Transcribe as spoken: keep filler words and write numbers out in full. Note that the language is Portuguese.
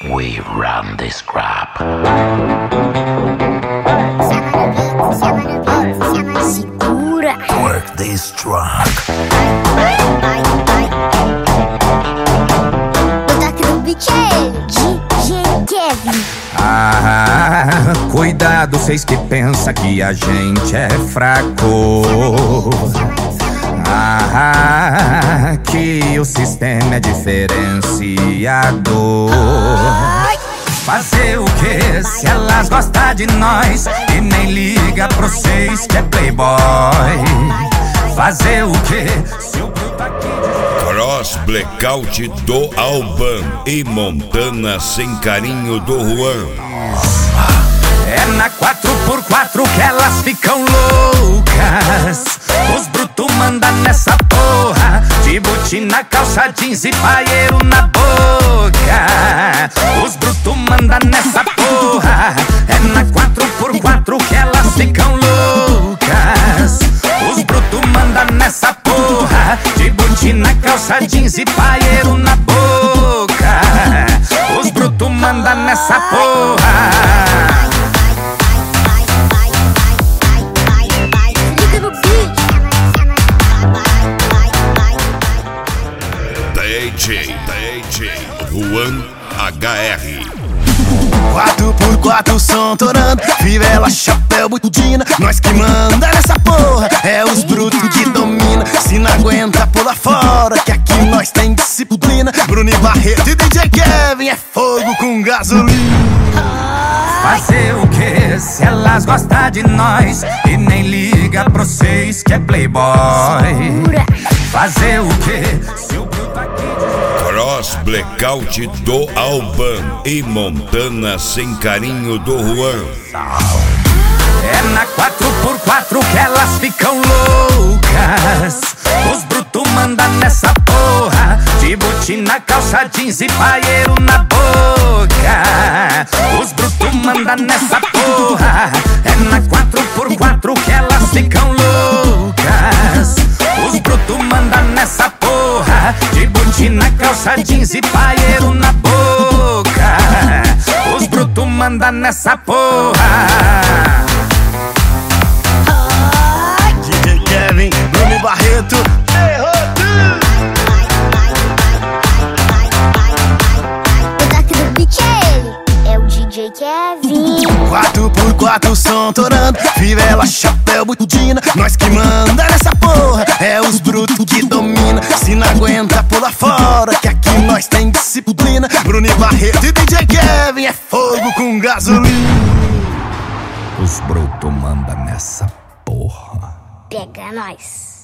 We run this crap. Segura. Work this truck. O toque do beat é ele, D J Kevin. Ah, cuidado, vocês que pensam que a gente é fraco. Ah, que o sistema é diferenciado. Fazer o que se elas gostam de nós e nem liga pra vocês que é playboy? Fazer o que se o bruto aqui... Cross Blackout do Alban e Montana sem carinho do Juan. É na quatro por quatro que elas ficam loucas. Os brutos mandam nessa porra, de botina, calça jeans e paieiro na boca. Os brutos mandam nessa porra. É na quatro por quatro que elas ficam loucas. Os brutos mandam nessa porra, de botina, calça jeans e paieiro na boca. Os brutos mandam nessa porra. D J, D J, Juan H R. quatro por quatro som torando, fivela, chapéu, butudina. Nós que manda nessa porra, é os brutos que domina. Se não aguenta, pula fora, que aqui nós tem disciplina. Bruno e Barreto e D J Kevin é fogo com gasolina. Fazer o que se elas gostam de nós e nem liga pra vocês que é playboy? Fazer o que se o bruto aqui... Cross Blackout do Alban e Montana sem carinho do Juan. É na quatro por quatro que elas ficam loucas. Os brutos mandam nessa porra, de botina, calça jeans e paieiro na boca. Os brutos mandam nessa porra. É na quatro por quatro que elas ficam loucas. Os brutos mandam nessa porra, de botina, calça jeans e paieiro na boca. Os brutos mandam nessa porra. D J Kevin, Bruno e Barreto. O toque do beat é ele, é o D J Kevin. quatro por quatro som torando, fivela, chapéu, butudina. Nós que manda nessa porra, é os brutos que domina. Se não aguenta, pula fora, que aqui nós tem disciplina. Bruno e Barreto e D J Kevin é fogo com gasolina. Os brutos mandam nessa porra. Pega nós.